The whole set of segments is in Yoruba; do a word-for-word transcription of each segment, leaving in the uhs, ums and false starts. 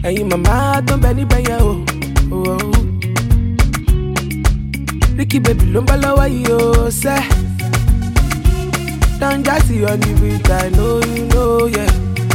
ẹ̀yin màmá tó ń bẹ níbẹ̀ yẹn o. Ricky baby ló ń bá lọ́wọ́ yìí o sẹ́. Don Jazzy on the beat, I know you know, yeah.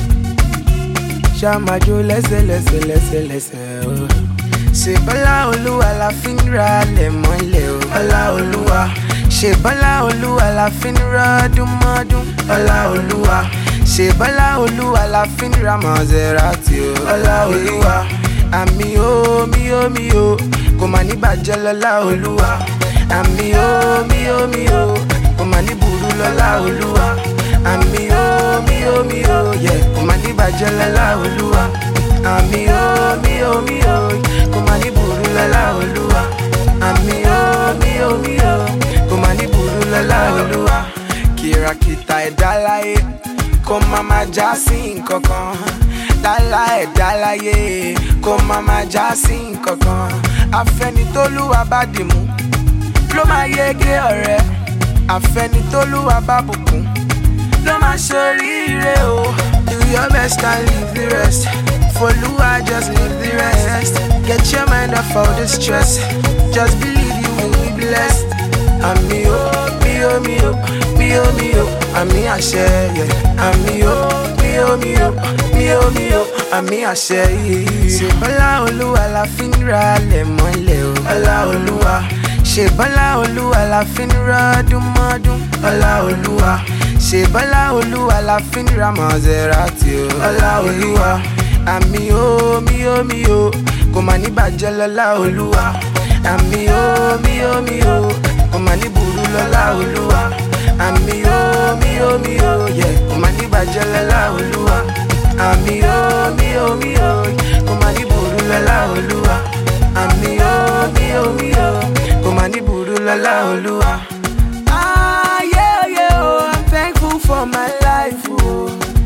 Ṣàmájò lẹ́sẹ̀ lẹ́sẹ̀ lẹ́sẹ̀ lẹ́sẹ̀ o. Ṣé Bọ́lá Olúwa la fi ń ra lẹ̀ mọ́lẹ̀ o. Ọlá Olúwa. Ṣé Bọ́lá Olúwa la fi ń rọ́dún mọ́dún. Ọlá Olúwa. Ṣé Bọ́lá Olúwa la fi ń ra Maserati o. Ọlá Olúwa. Àmì o mi o mi o kò má ní bàjẹ́ lọ́lá Olúwa. Àmì o mi o mi o kò má ní burú lọ́lá Olúwa. Àmì o mi o mi o yẹ kò má ní bàjẹ́ lọ́lá Olúwa. Àmì o mi o mi o kò má ní burú lọ́lá Olúwa. Àmì o mi o mi o kò má ní burú lọ́lá Olúwa. Kìràkìtà ẹ̀dá láyé kò má má já sí nǹkankan. Dálá ẹ̀dá láyé kò má má já sí nǹkankan. Afẹ́nitólúwa bá dìmú ló máa yege ọ̀rẹ́. Afẹ́nitólúwa bá bùkún ló máa ṣoríire o. Do your best and leave the rest. Folúwa just leave the rest. Get your mind off all the stress. Just believe you will be blessed. Àmì o mi o mi o mi o mi o àmì àṣẹ yẹ. Àmì o mi o mi o mi o mi o àmì àṣẹ yìí. Ṣé Bọ́lá Olúwa la fi ń ra lẹ̀ mọ́lẹ̀ o. Ọlá Olúwa. Ṣé Bọ́lá Olúwa la fi ń rọ́dún mọ́dún. Ọlá Olúwa. Ṣé Bọ́lá Olúwa la fi ń ra Maserati o. Ọlá Olúwa. Àmì o mi o mi o kò má ní bàjẹ́ lọ́lá Olúwa. Àmì o mi o mi o kò má ní burú lọ́lá Olúwa. Àmì o mi o mi o yẹ kò má ní bàjẹ́ lọ́lá Olúwa. Àmì o mi o mi o kò má ní burú lọ́lá Olúwa. Àmì o mi o mi o kò má ní burú lọ́lá Olúwa. Ah yeah yeah oh, I'm thankful for my life oh.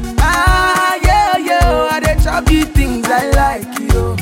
Ah yeah yeah oh, I dey chop the things I like yo.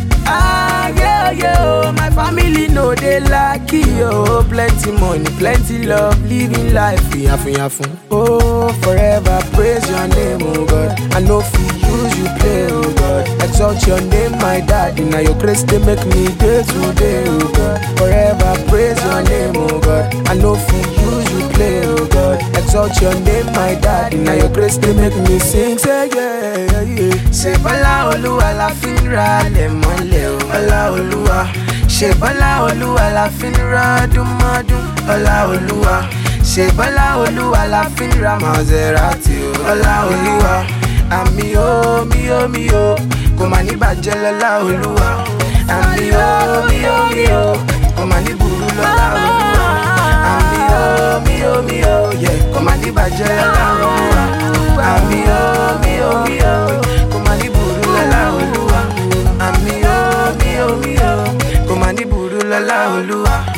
Ah yeah yeah oh, my family know they like yo. Plenty money, plenty love, living life yafun yafun. Oh, forever praise your name, oh God. I know fi use you play, oh God. Exalt your name, my daddy. Now your grace they make me day to day, oh God. Forever praise your name, oh God. I know fi use you play, oh God. Exalt your name, my daddy. Now your grace they make me sing, say yeah yeah yeah. Ṣé Bọ́lá Olúwa la fi ń ra lẹ̀ mọ́lẹ̀ o. Ọlá Olúwa. Ṣé Bọ́lá Olúwa la fi ń rọ́dún mọ́dún. Ọlá Olúwa. Ṣé Bọ́lá Olúwa la fi ń ra Maserati o. Ọlá Olúwa. Àmì o mi o mi o kò má ní bàjẹ́ lọ́lá Olúwa. Àmì o mi o mi o kò má ní burú lọ́lá Olúwa. Àmì o mi o mi o yẹ kò má ní bàjẹ́ lọ́lá Olúwa. Àmì o mi o mi o kò má ní burú lọ́lá Olúwa. Àmì o mi o mi o kò má ní burú lọ́lá Olúwa.